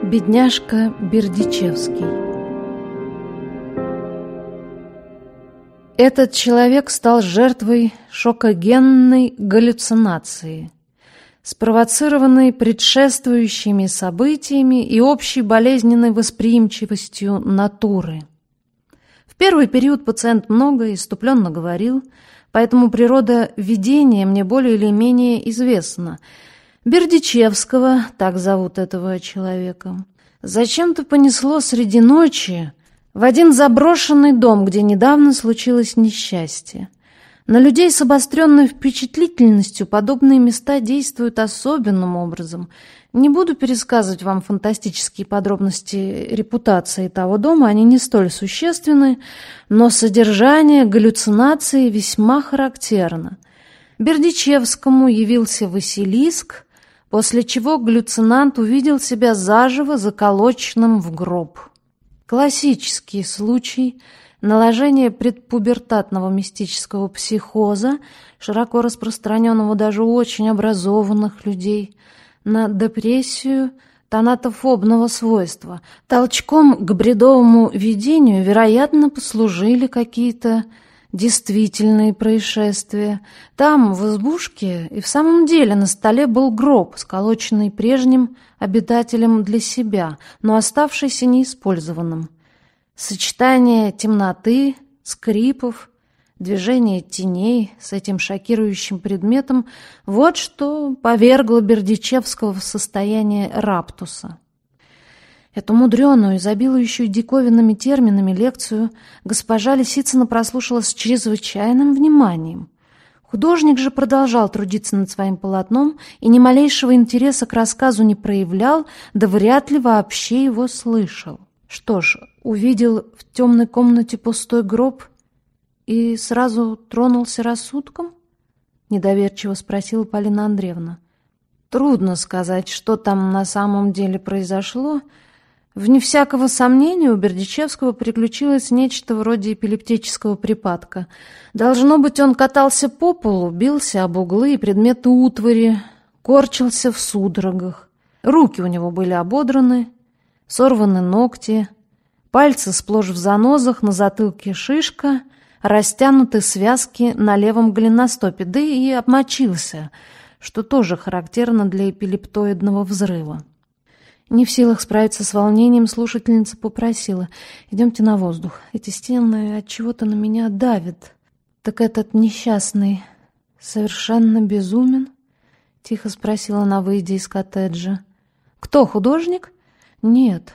Бедняжка Бердичевский. Этот человек стал жертвой шокогенной галлюцинации, спровоцированной предшествующими событиями и общей болезненной восприимчивостью натуры. В первый период пациент много исступленно говорил, поэтому природа видения мне более или менее известна. Бердичевского, так зовут этого человека, зачем-то понесло среди ночи в один заброшенный дом, где недавно случилось несчастье. На людей с обостренной впечатлительностью подобные места действуют особенным образом. Не буду пересказывать вам фантастические подробности репутации того дома, они не столь существенны, но содержание галлюцинации весьма характерно. Бердичевскому явился Василиск, после чего галлюцинант увидел себя заживо заколоченным в гроб. Классический случай наложения предпубертатного мистического психоза, широко распространенного даже у очень образованных людей, на депрессию тонатофобного свойства. Толчком к бредовому видению, вероятно, послужили какие-то действительные происшествия. Там, в избушке, и в самом деле на столе был гроб, сколоченный прежним обитателем для себя, но оставшийся неиспользованным. Сочетание темноты, скрипов, движение теней с этим шокирующим предметом — вот что повергло Бердичевского в состояние раптуса. Эту мудреную, изобилующую диковинными терминами лекцию госпожа Лисицына прослушала с чрезвычайным вниманием. Художник же продолжал трудиться над своим полотном и ни малейшего интереса к рассказу не проявлял, да вряд ли вообще его слышал. Что ж, увидел в темной комнате пустой гроб и сразу тронулся рассудком? Недоверчиво спросила Полина Андреевна. Трудно сказать, что там на самом деле произошло. Вне всякого сомнения у Бердичевского приключилось нечто вроде эпилептического припадка. Должно быть, он катался по полу, бился об углы и предметы утвари, корчился в судорогах. Руки у него были ободраны, сорваны ногти, пальцы сплошь в занозах, на затылке шишка, растянуты связки на левом голеностопе, да и обмочился, что тоже характерно для эпилептоидного взрыва. Не в силах справиться с волнением, слушательница попросила: «Идемте на воздух. Эти стены от чего-то на меня давят». «Так этот несчастный совершенно безумен?» — тихо спросила она, выйдя из коттеджа. «Кто, художник?» «Нет,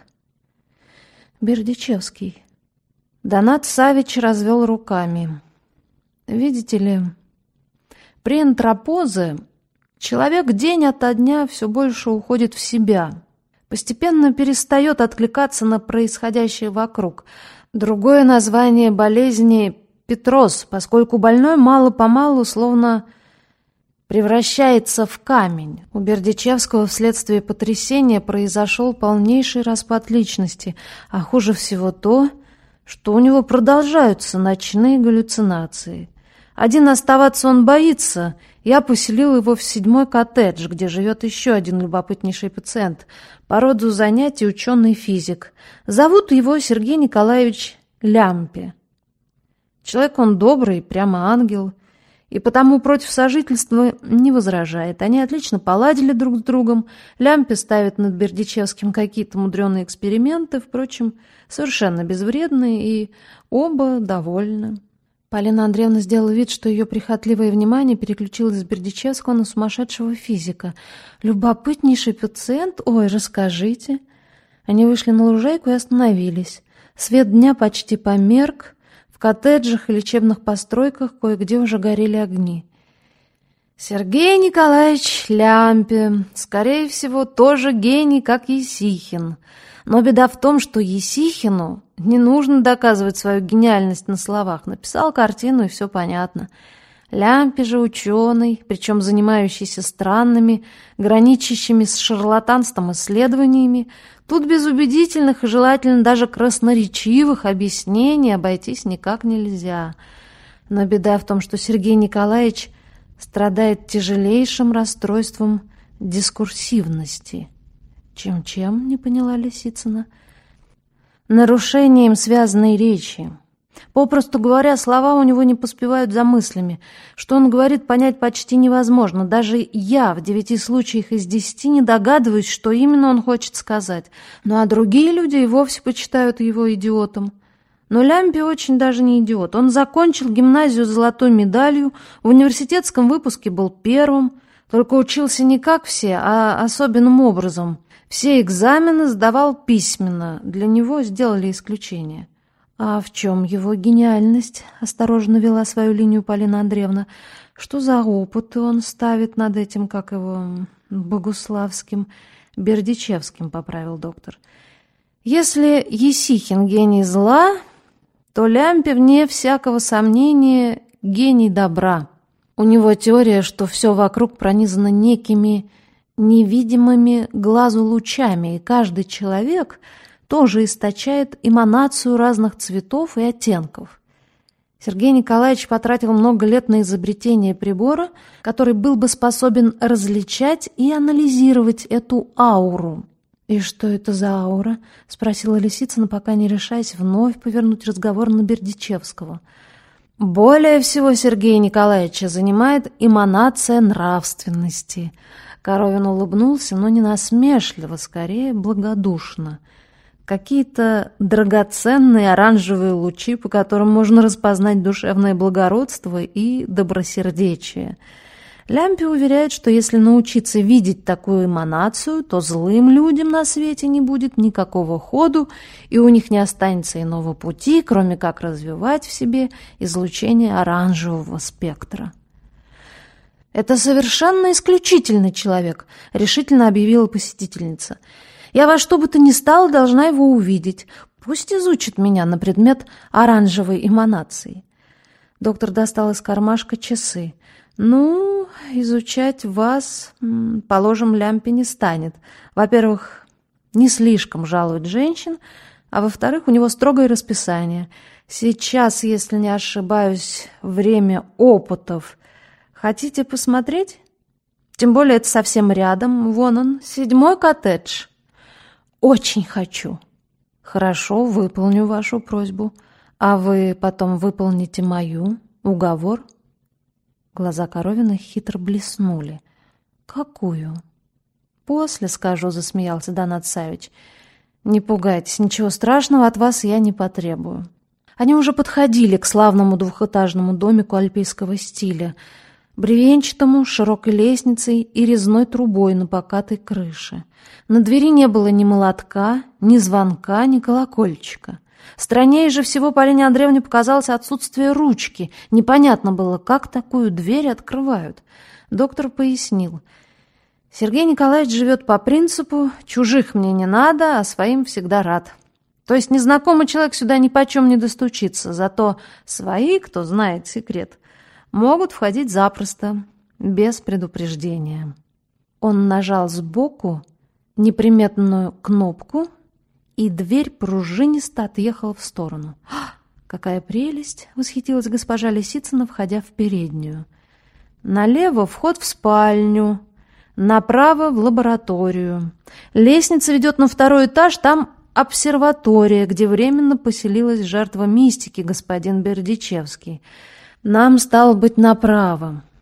Бердичевский». Донат Савич развел руками. «Видите ли, при антропозе человек день ото дня все больше уходит в себя». Постепенно перестает откликаться на происходящее вокруг. Другое название болезни – петроз, поскольку больной мало-помалу словно превращается в камень. У Бердичевского вследствие потрясения произошел полнейший распад личности, а хуже всего то, что у него продолжаются ночные галлюцинации. Один оставаться он боится. Я поселил его в 7-й коттедж, где живет еще один любопытнейший пациент, по роду занятий ученый-физик. Зовут его Сергей Николаевич Лямпе. Человек он добрый, прямо ангел, и потому против сожительства не возражает. Они отлично поладили друг с другом. Лямпе ставит над Бердичевским какие-то мудреные эксперименты, впрочем, совершенно безвредные, и оба довольны. Полина Андреевна сделала вид, что ее прихотливое внимание переключилось с Бердичевского на сумасшедшего физика. «Любопытнейший пациент? Ой, расскажите». Они вышли на лужайку и остановились. Свет дня почти померк. В коттеджах и лечебных постройках кое-где уже горели огни. Сергей Николаевич Лямпе, скорее всего, тоже гений, как Есихин. Но беда в том, что Есихину не нужно доказывать свою гениальность на словах. Написал картину, и все понятно. Лямпе же ученый, причем занимающийся странными, граничащими с шарлатанством исследованиями. Тут без убедительных и желательно даже красноречивых объяснений обойтись никак нельзя. Но беда в том, что Сергей Николаевич страдает тяжелейшим расстройством дискурсивности. Чем-чем, не поняла Лисицына. Нарушением связанной речи. Попросту говоря, слова у него не поспевают за мыслями. Что он говорит, понять почти невозможно. Даже я в 9 случаях из 10 не догадываюсь, что именно он хочет сказать. Ну а другие люди и вовсе почитают его идиотом. Но Лямпи очень даже не идиот. Он закончил гимназию с золотой медалью, в университетском выпуске был первым, только учился не как все, а особенным образом. Все экзамены сдавал письменно, для него сделали исключение. «А в чем его гениальность?» — осторожно вела свою линию Полина Андреевна. «Что за опыты он ставит над этим, как его, Богуславским, Бердичевским?» — поправил доктор. «Если Есихин гений зла, то Лямпи, вне всякого сомнения, гений добра. У него теория, что все вокруг пронизано некими невидимыми глазу лучами, и каждый человек тоже источает эманацию разных цветов и оттенков. Сергей Николаевич потратил много лет на изобретение прибора, который был бы способен различать и анализировать эту ауру». «И что это за аура?» — спросила Лисицына, пока не решаясь вновь повернуть разговор на Бердичевского. «Более всего Сергея Николаевича занимает эманация нравственности». Коровин улыбнулся, но не насмешливо, скорее благодушно. Какие-то драгоценные оранжевые лучи, по которым можно распознать душевное благородство и добросердечие. Лямпи уверяет, что если научиться видеть такую эманацию, то злым людям на свете не будет никакого ходу, и у них не останется иного пути, кроме как развивать в себе излучение оранжевого спектра. «Это совершенно исключительный человек», — решительно объявила посетительница. «Я во что бы то ни стало должна его увидеть. Пусть изучит меня на предмет оранжевой эманации». Доктор достал из кармашка часы. «Ну, изучать вас, положим, Лямпи не станет. Во-первых, не слишком жалует женщин, а во-вторых, у него строгое расписание. Сейчас, если не ошибаюсь, время опытов. Хотите посмотреть? Тем более это совсем рядом. Вон он, 7-й коттедж». «Очень хочу». «Хорошо, выполню вашу просьбу. А вы потом выполните мою. Уговор?» Глаза Коровина хитро блеснули. «Какую?» «После скажу», — засмеялся Донат Савич. «Не пугайтесь, ничего страшного от вас я не потребую». Они уже подходили к славному двухэтажному домику альпийского стиля, бревенчатому, с широкой лестницей и резной трубой на покатой крыше. На двери не было ни молотка, ни звонка, ни колокольчика. Страннее же всего Полине Андреевне показалось отсутствие ручки. Непонятно было, как такую дверь открывают. Доктор пояснил. Сергей Николаевич живет по принципу «чужих мне не надо, а своим всегда рад». То есть незнакомый человек сюда ни почем не достучится, зато свои, кто знает секрет, могут входить запросто, без предупреждения. Он нажал сбоку неприметную кнопку, и дверь пружинисто отъехала в сторону. «Какая прелесть!» — восхитилась госпожа Лисицына, входя в переднюю. «Налево вход в спальню, направо в лабораторию. Лестница ведет на 2-й этаж, там обсерватория, где временно поселилась жертва мистики, господин Бердичевский. Нам, стало быть, направо.